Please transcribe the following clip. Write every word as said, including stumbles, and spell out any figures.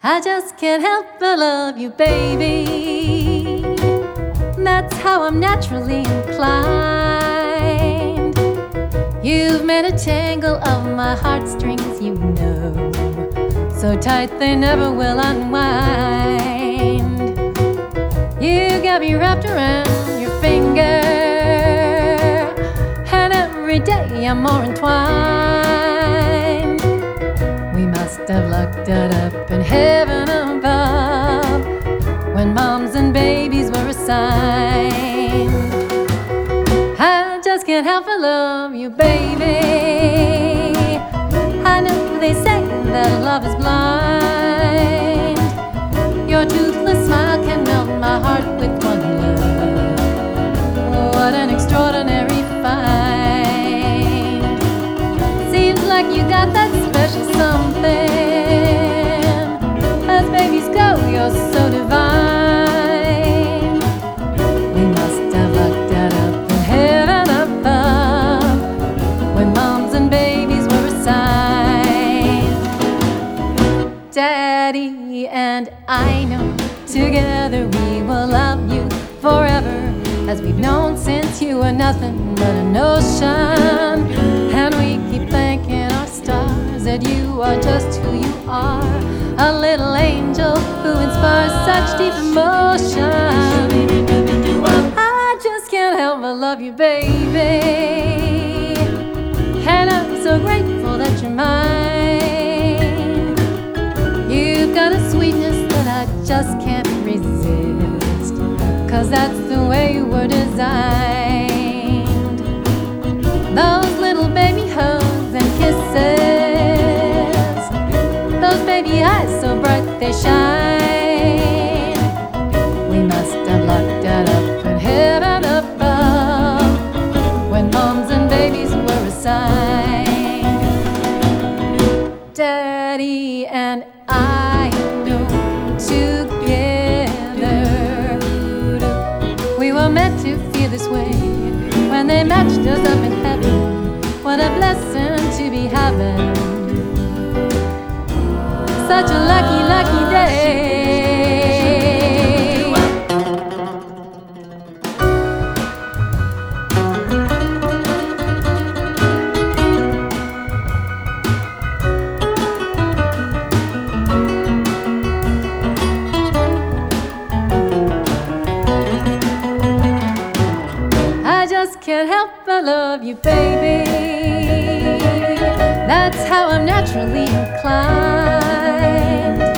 I just can't help but love you, baby. That's how I'm naturally inclined. You've made a tangle of my heartstrings, you know, so tight they never will unwind. You got me wrapped around your finger, and every day I'm more entwined. We must have lucked it up in heaven above when moms and babies were assigned. I just can't help but love you, baby. I know they say that love is blind. Your toothless smile can melt my heart with one look. What an extraordinary find. Seems like you got that special something. As babies go, you're so divine. We must have lucked it up in heaven above when moms and babies were assigned. Daddy and I know together we will love you forever, as we've known since you were nothing but an ocean. And we keep thanking our stars that you are just who you are, a little angel who inspires such deep emotion. I just can't help but love you, baby, and I'm so grateful that you're mine. You've got a sweetness that I just can't resist, 'cause that's the way you were designed. Those little baby hugs and kisses, those baby eyes so bright they shine. We must have lucked it up in heaven above when moms and babies were assigned. Daddy and I know together we were meant to feel this way when they matched us up in heaven. What a blessing to be having such a lucky, lucky day. I just can't help but love you, baby. That's how I'm naturally inclined.